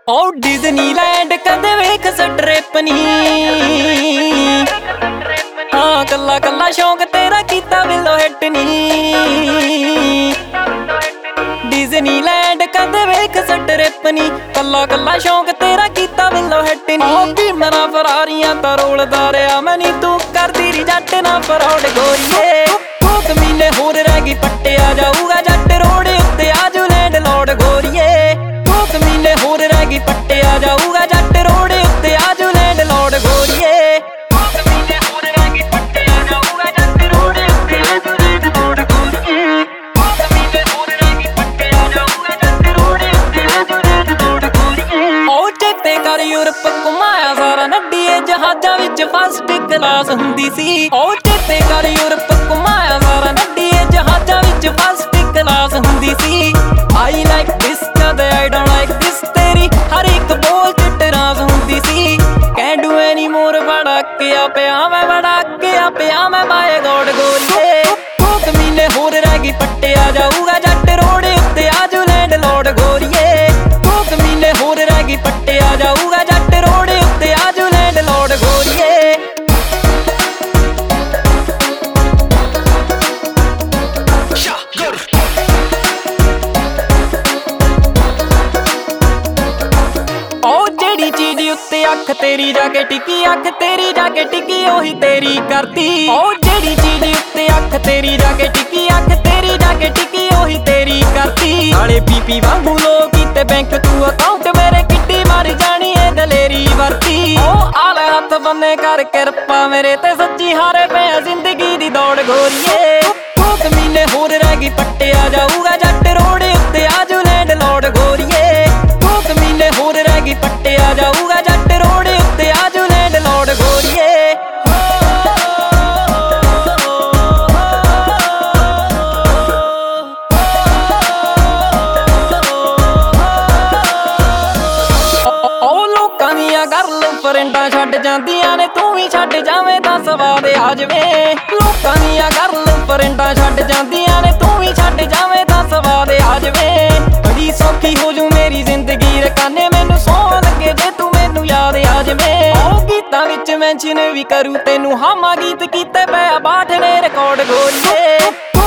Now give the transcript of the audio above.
ओ Disneyland कदे वेख strip नी। हाँ कल्ला कल्ला शौक तेरा कीता विलो हिट नी। डिज्नीलैंड कदे वेख स्ट्रिप नी, कल्ला कल्ला शौक तेरा कीता विलो हिट नी। भी मना फरारियां तां रोलदा रहा मैं नी, तू करदी री जट ना फरौड़ गोरीए। 2 महीने होर रह गई पट्टे आ जाऊगा जट रोड उत्ते आजू लैंड लॉर्ड गोरीए। 2 महीने होर रह गई पट्टे आ जाऊगा जट रोड उत्ते आजू लैंड लॉर्ड गोरीए। यूरोप घुमाया सारा नड्डीए जहाजा विच फर्स्ट क्लास हुंदी सी। ओ चेते कर यूरोप घुमाया सारा नड्डीए जहाजा विच फर्स्ट क्लास हुंदी सी। आई लाइक दिस कदे आई डोंट लाइक दिस तेरी हर एक बोल च टरास हुंदी सी। कैन डू एनी मोर बड़ा किया पिया मैं बाय गॉड गोरीए। 2 महीने होर रह गई पट्टे आ जाऊगा जट रोड उत्ते आजू लैंड लॉर्ड गोरीए। 2 महीने होर रह गई पट्टे आ जाऊगा जट रोड उत्ते आजू लैंड लॉर्ड गोरीए। ओ जेड़ी चीज उत्ते अख तेरी जाके टिकी, अख तेरी जाके टिकी ओही तेरी करती। ओ जेड़ी चीज उत्ते अख तेरी जाके टिकी, अख तेरी जाके टिकी ओही तेरी करती। नाले बीपी वांगू लोग कीते बैंक तू अकाउंट मेरे किड्डी मर जानी है दलेरी वरती। ओ आले हथ बन्ने कर किरपा मेरे ते सच्ची हारे पे जिंदगी दी दौड़ गोरीए। 2 महीने होर रह गई पट्टे आ जाऊगा जट रोड उत्ते आजू लैंड लॉर्ड गोरीए। 2 महीने होर रह गई पट्टे आ जाऊगा जट रोड उत्ते आजू लैंड लॉर्ड गोरीए। ਫਰੈਂਡਾਂ ਛੱਡ ਜਾਂਦੀਆਂ ਨੇ ਤੂੰ ਵੀ ਛੱਡ ਜਾਵੇਂ ਤਾਂ ਸਵਾਦ ਆ ਜਾਵੇ। ਲੋਕਾਂ ਦੀਆਂ ਗਰਲ ਫਰੈਂਡਾਂ ਛੱਡ ਜਾਂਦੀਆਂ ਨੇ ਤੂੰ ਵੀ ਛੱਡ ਜਾਵੇਂ ਤਾਂ ਸਵਾਦ ਆ ਜਾਵੇ। ਬੜੀ ਸੌਖੀ ਹੋ ਜੂ ਮੇਰੀ ਜ਼ਿੰਦਗੀ ਰਕਾਨੇ ਮੈਨੂੰ ਸੌਂ ਲੱਗੇ ਜੇ ਤੂੰ ਮੈਨੂੰ ਯਾਦ ਆ ਜਾਵੇ। ਉਹ ਗੀਤਾਂ ਵਿੱਚ ਮੈਂਸ਼ਨ ਵੀ ਕਰੂ ਤੈਨੂੰ ਹਾਮਾ ਗੀਤ ਕੀਤੇ ਪਿਆ ਬਾਠ ਨੇ ਰਿਕਾਰਡ ਗੋਰੀਏ।